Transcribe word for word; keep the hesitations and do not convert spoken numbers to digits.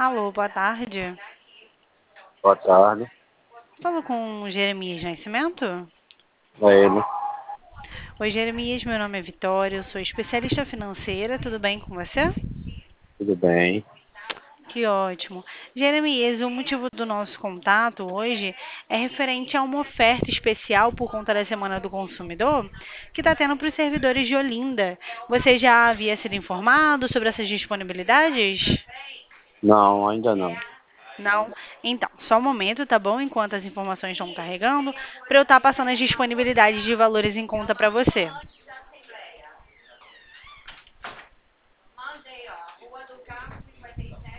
Alô, boa tarde. Boa tarde. Falo com o Jeremias Nascimento? É ele. Oi, Jeremias, meu nome é Vitória, eu sou especialista financeira, tudo bem com você? Tudo bem? Que ótimo. Jeremias, o motivo do nosso contato hoje é referente a uma oferta especial por conta da Semana do Consumidor que está tendo para os servidores de Olinda. Você já havia sido informado sobre essas disponibilidades? Não, ainda não. Não? Então, só um momento, tá bom? Enquanto as informações estão carregando, para eu estar passando as disponibilidades de valores em conta para você.